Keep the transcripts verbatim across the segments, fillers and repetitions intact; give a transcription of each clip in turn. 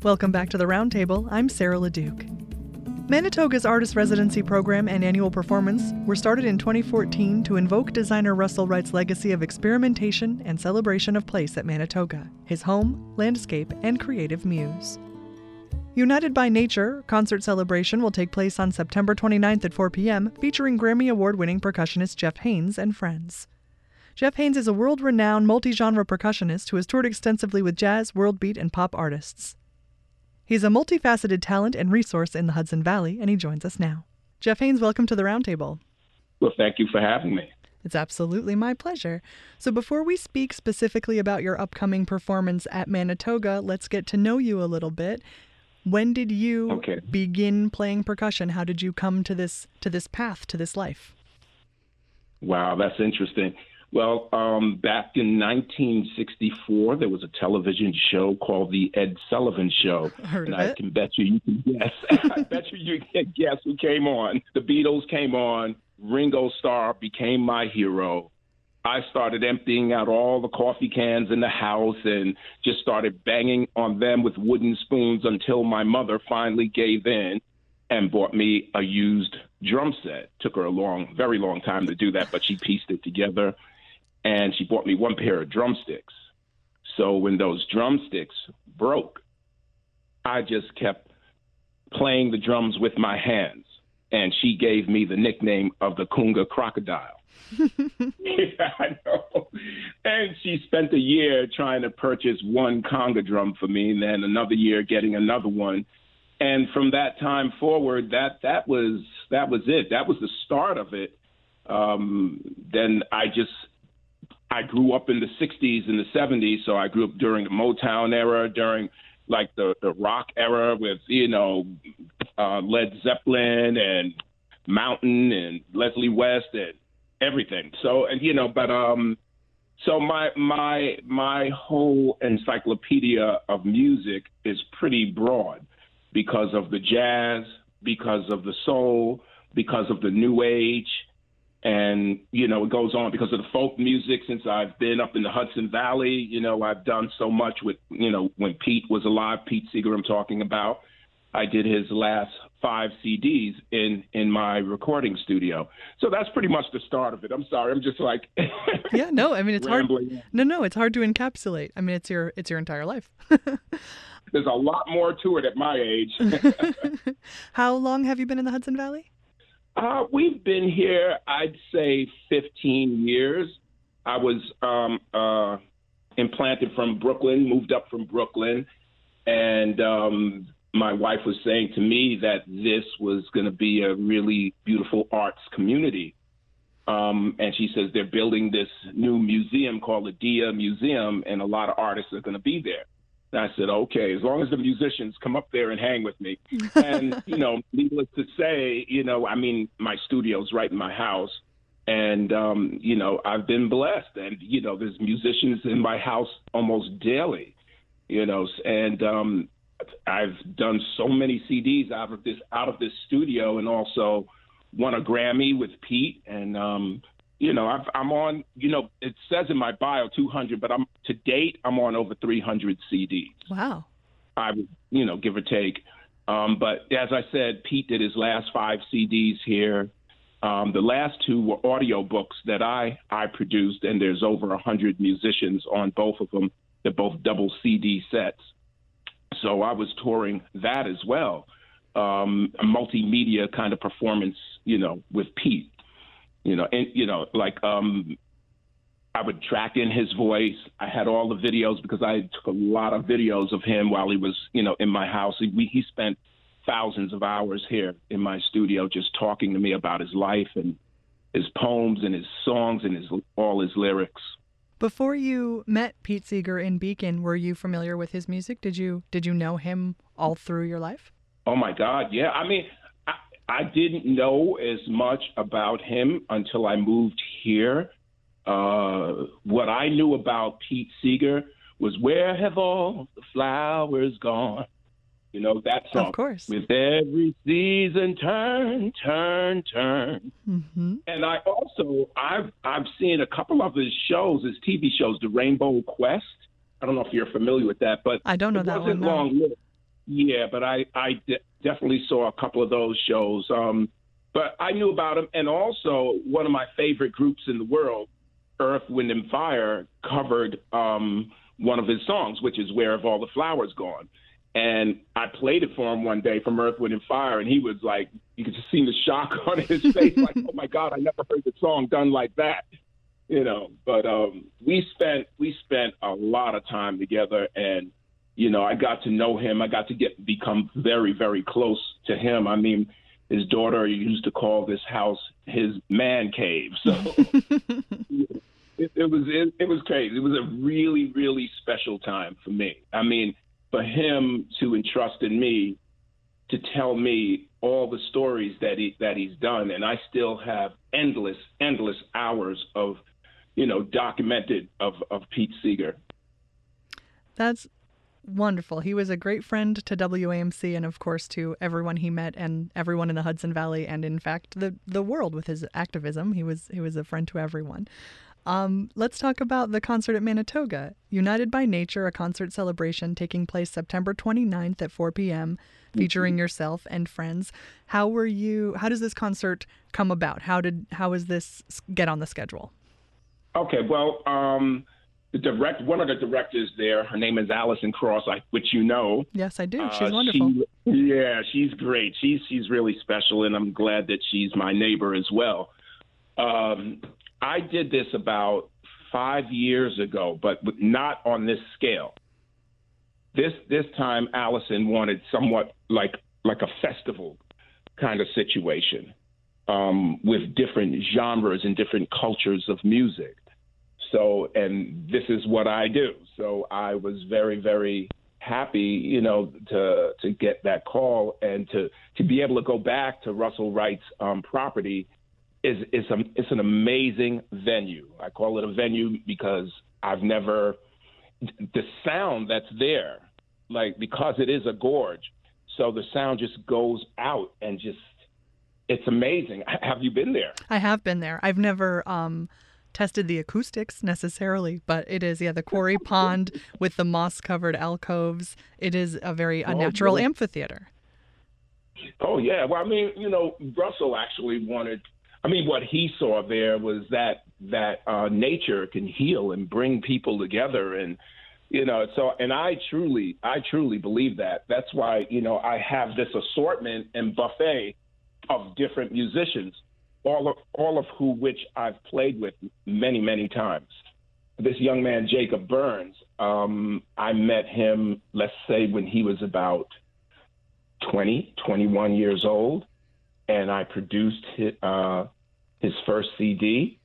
Welcome back to the Roundtable. I'm Sarah LeDuc. Manitoga's Artist Residency Program and annual performance were started in twenty fourteen to invoke designer Russell Wright's legacy of experimentation and celebration of place at Manitoga, his home, landscape, and creative muse. United by Nature, concert celebration will take place on September twenty-ninth at four p.m., featuring Grammy Award-winning percussionist Jeff Haynes and friends. Jeff Haynes is a world-renowned multi-genre percussionist who has toured extensively with jazz, world beat, and pop artists. He's a multifaceted talent and resource in the Hudson Valley, and he joins us now. Jeff Haynes, welcome to the Roundtable. Well, thank you for having me. It's absolutely my pleasure. So before we speak specifically about your upcoming performance at Manitoga, let's get to know you a little bit. When did you okay. begin playing percussion? How did you come to this to this path, to this life? Wow, that's interesting. Well, um, back in nineteen sixty-four, there was a television show called The Ed Sullivan Show. Heard and of I it. can bet you you can guess. I bet you you can guess who came on. The Beatles came on. Ringo Starr became my hero. I started emptying out all the coffee cans in the house and just started banging on them with wooden spoons until my mother finally gave in and bought me a used drum set. Took her a long, very long time to do that, but she pieced it together. And she bought me one pair of drumsticks. So when those drumsticks broke, I just kept playing the drums with my hands. And she gave me the nickname of the Kunga Crocodile. Yeah, I know. And she spent a year trying to purchase one conga drum for me, and then another year getting another one. And from that time forward, that that was that was it. That was the start of it. Um, then I just I grew up in the sixties and the seventies, so I grew up during the Motown era, during like the, the rock era with, you know, uh, Led Zeppelin and Mountain and Leslie West and everything. So, and, you know, but um, so my my my whole encyclopedia of music is pretty broad because of the jazz, because of the soul, because of the new age. And, you know, it goes on because of the folk music. Since I've been up in the Hudson Valley, you know, I've done so much with, you know, when Pete was alive, Pete Seeger I'm talking about. I did his last five C Ds in, in my recording studio. So that's pretty much the start of it. I'm sorry. I'm just like. Yeah, no, I mean, it's rambling. hard. No, no, it's hard to encapsulate. I mean, it's your it's your entire life. There's a lot more to it at my age. How long have you been in the Hudson Valley? Uh, we've been here, I'd say, fifteen years. I was um, uh, implanted from Brooklyn, moved up from Brooklyn, and um, my wife was saying to me that this was going to be a really beautiful arts community. Um, and she says they're building this new museum called the Dia Museum, and a lot of artists are going to be there. And I said, okay, as long as the musicians come up there and hang with me. And, you know, needless to say, you know, I mean, my studio's right in my house. And, um, you know, I've been blessed. And, you know, there's musicians in my house almost daily, you know, and um, I've done so many C Ds out of this out of this studio, and also won a Grammy with Pete. And, um You know, I've, I'm on, you know, it says in my bio two hundred, but I'm to date, I'm on over three hundred C Ds. Wow. I would, you know, give or take. Um, but as I said, Pete did his last five C Ds here. Um, the last two were audio books that I, I produced, and there's over one hundred musicians on both of them. They're both double C D sets. So I was touring that as well, um, a multimedia kind of performance, you know, with Pete. You know, and, you know, like um, I would track in his voice. I had all the videos because I took a lot of videos of him while he was, you know, in my house. He, we, he spent thousands of hours here in my studio just talking to me about his life and his poems and his songs and his all his lyrics. Before you met Pete Seeger in Beacon, were you familiar with his music? Did you did you know him all through your life? Oh, my God. Yeah. I mean, I didn't know as much about him until I moved here. Uh, what I knew about Pete Seeger was "Where Have All the Flowers Gone?" You know, that song. Of course. With every season, turn, turn, turn. Mm-hmm. And I also, I've I've seen a couple of his shows, his T V shows, The Rainbow Quest. I don't know if you're familiar with that, but I don't know it that wasn't one. No. long lived. Yeah, but I, I de- definitely saw a couple of those shows. Um, but I knew about him. And also, one of my favorite groups in the world, Earth, Wind, and Fire, covered um, one of his songs, which is Where Have All the Flowers Gone? And I played it for him one day from Earth, Wind, and Fire, and he was like, you could just see the shock on his face, like, oh, my God, I never heard the song done like that. You know, but um, we spent we spent a lot of time together, and you know, I got to know him. I got to get become very, very close to him. I mean, his daughter used to call this house his man cave. So it, it was it, it was crazy. It was a really, really special time for me. I mean, for him to entrust in me to tell me all the stories that he that he's done, and I still have endless, endless hours of, you know, documented of, of Pete Seeger. That's wonderful. He was a great friend to W A M C and, of course, to everyone he met and everyone in the Hudson Valley and, in fact, the the world with his activism. He was he was a friend to everyone. Um, let's talk about the concert at Manitoga. United by Nature, a concert celebration taking place September twenty-ninth at four p.m., featuring yourself and friends. How were you? How does this concert come about? How did how is this get on the schedule? Okay, well, um, the direct one of the directors there, her name is Allison Cross, I, which you know. Yes, I do. She's uh, wonderful. She, yeah, she's great. She's she's really special, and I'm glad that she's my neighbor as well. Um, I did this about five years ago, but not on this scale. This this time, Allison wanted somewhat like like a festival kind of situation, um, with different genres and different cultures of music. So, and this is what I do. So I was very, very happy, you know, to to get that call and to to be able to go back to Russell Wright's um, property. Is is a, it's an amazing venue. I call it a venue because I've never the sound that's there, like because it is a gorge, so the sound just goes out and just it's amazing. Have you been there? I have been there. I've never um, tested the acoustics necessarily, but it is, yeah, the quarry pond with the moss-covered alcoves. It is a very a Oh, natural yeah. amphitheater. Oh, yeah. Well, I mean, you know, Russell actually wanted, I mean, what he saw there was that that uh, nature can heal and bring people together. And, you know, so, and I truly, I truly believe that. That's why, you know, I have this assortment and buffet of different musicians, all of all of who which I've played with many, many times. This young man, Jacob Burns, um, I met him, let's say, when he was about twenty, twenty-one years old, and I produced his, uh, his first C D,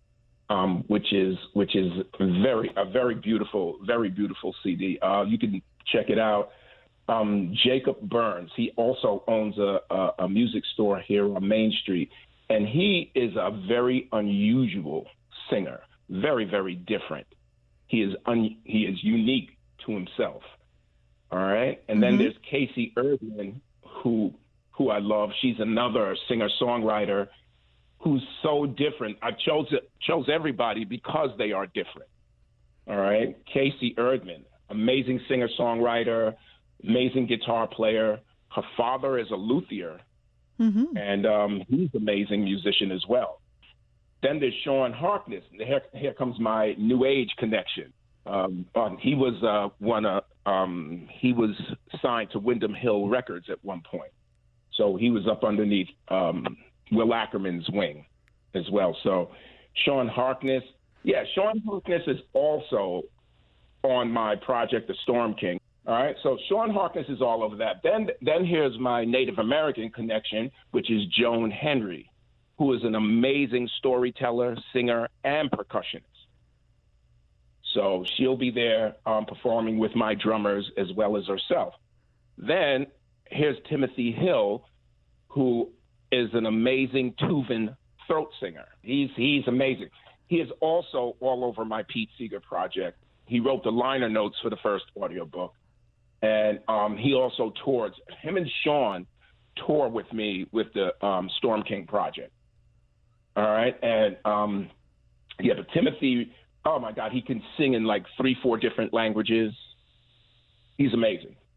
um, which is which is very a very beautiful, very beautiful C D. Uh, you can check it out. Um, Jacob Burns. He also owns a, a, a music store here on Main Street, and he is a very unusual singer, very, very different. He is un, he is unique to himself. All right, and mm-hmm. then there's Casey Erdman, who who I love. She's another singer-songwriter who's so different. I chose chose everybody because they are different. All right, Casey Erdman, amazing singer-songwriter. Amazing guitar player. Her father is a luthier, mm-hmm. and um, he's an amazing musician as well. Then there's Sean Harkness. Here, here comes my new age connection. Um, uh, he was uh, one. Uh, um, he was signed to Wyndham Hill Records at one point, so he was up underneath um, Will Ackerman's wing as well. So Sean Harkness, yeah, Sean Harkness is also on my project, The Storm King. All right, so Sean Harkness is all over that. Then, then here's my Native American connection, which is Joan Henry, who is an amazing storyteller, singer, and percussionist. So she'll be there um, performing with my drummers as well as herself. Then here's Timothy Hill, who is an amazing Tuvan throat singer. He's he's amazing. He is also all over my Pete Seeger project. He wrote the liner notes for the first audiobook. And um, he also toured. Him and Sean tour with me with the um, Storm King project. All right. And um, yeah, but Timothy, oh my God, he can sing in like three, four different languages. He's amazing.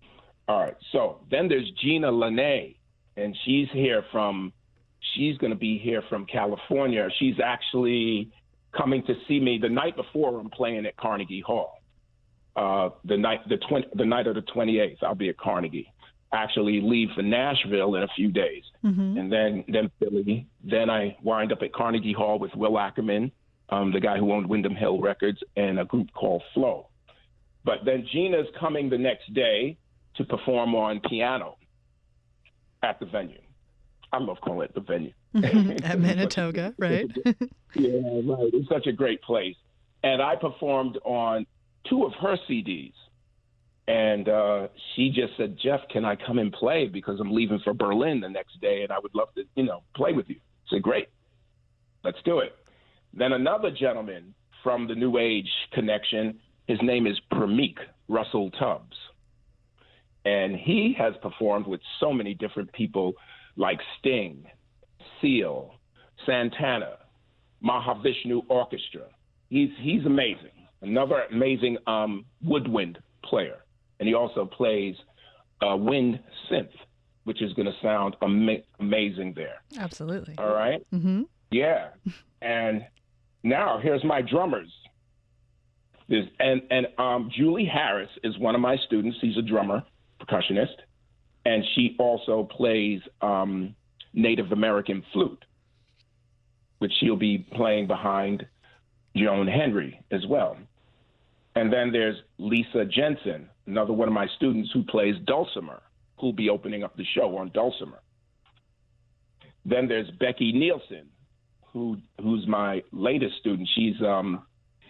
All right. So then there's Gina Lene, and she's here from, she's going to be here from California. She's actually coming to see me the night before I'm playing at Carnegie Hall. Uh, the night, the twenty, the night of the twenty-eighth, I'll be at Carnegie. Actually leave for Nashville in a few days, mm-hmm. and then then Philly. Then I wind up at Carnegie Hall with Will Ackerman, um, the guy who owned Windham Hill Records, and a group called Flow. But then Gina's coming the next day to perform on piano at the venue. I love calling it the venue. At Manitoga, right? Yeah, right. It's such a great place. And I performed on two of her C Ds. And uh, she just said, Jeff, can I come and play? Because I'm leaving for Berlin the next day, and I would love to, you know, play with you. I said, great. Let's do it. Then another gentleman from the New Age connection, his name is Prameek Russell Tubbs. And he has performed with so many different people like Sting, Seal, Santana, Mahavishnu Orchestra. He's he's amazing. Another amazing um, woodwind player. And he also plays uh, wind synth, which is going to sound ama- amazing there. Absolutely. All right? Mm-hmm. Yeah. And now here's my drummers. There's, and and um, Julie Harris is one of my students. She's a drummer, percussionist. And she also plays um, Native American flute, which she'll be playing behind Joan Henry as well. And then there's Lisa Jensen, another one of my students who plays dulcimer, who'll be opening up the show on dulcimer. Then there's Becky Nielsen, who who's my latest student. She's um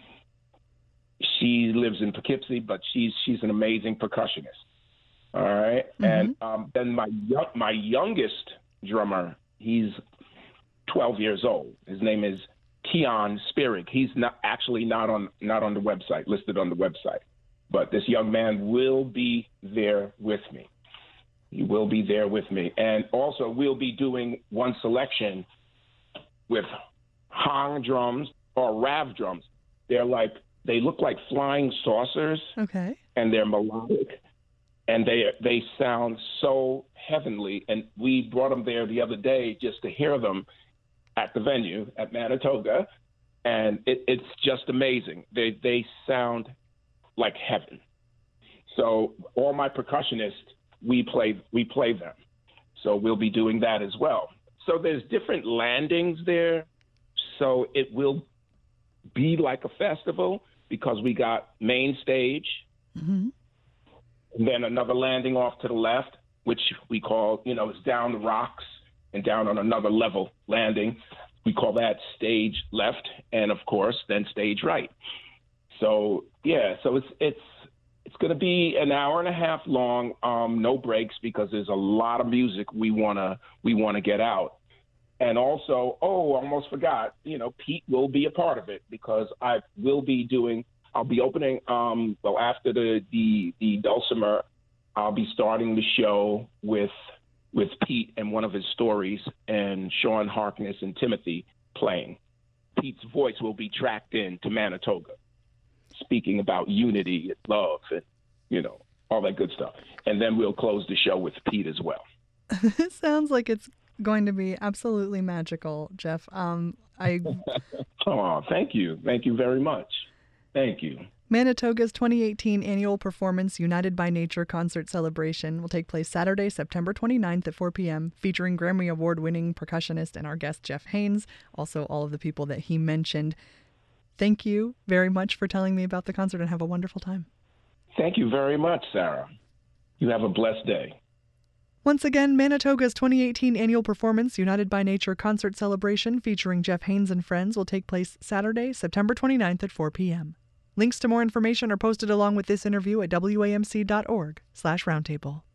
she lives in Poughkeepsie, but she's she's an amazing percussionist. All right, mm-hmm. and um, then my my youngest drummer, he's twelve years old. His name is Tion Spirig. He's not actually not on not on the website, listed on the website. But this young man will be there with me. He will be there with me. And also we'll be doing one selection with Hong drums or Rav drums. They're like, they look like flying saucers. Okay. And they're melodic. And they they sound so heavenly. And we brought them there the other day just to hear them at the venue at Manitoga, and it, it's just amazing. They they sound like heaven. So all my percussionists, we play we play them. So we'll be doing that as well. So there's different landings there. So it will be like a festival because we got main stage, mm-hmm. and then another landing off to the left, which we call, you know, it's down the rocks and down on another level landing. We call that stage left, and of course, then stage right. So yeah, so it's it's it's going to be an hour and a half long, um, no breaks, because there's a lot of music we wanna we wanna get out. And also, oh, I almost forgot, you know, Pete will be a part of it because I will be doing. I'll be opening. Um, well, after the the the dulcimer, I'll be starting the show with. with Pete and one of his stories, and Sean Harkness and Timothy playing. Pete's voice will be tracked in to Manitoga, speaking about unity and love and, you know, all that good stuff. And then we'll close the show with Pete as well. This sounds like it's going to be absolutely magical, Jeff. Um, I. Oh, thank you. Thank you very much. Thank you. Manitoga's twenty eighteen annual performance United by Nature concert celebration will take place Saturday, September twenty-ninth at four p.m., featuring Grammy Award-winning percussionist and our guest Jeff Haynes, also all of the people that he mentioned. Thank you very much for telling me about the concert, and have a wonderful time. Thank you very much, Sarah. You have a blessed day. Once again, Manitoga's twenty eighteen annual performance United by Nature concert celebration featuring Jeff Haynes and friends will take place Saturday, September twenty-ninth at four p.m. Links to more information are posted along with this interview at W A M C dot org slash roundtable.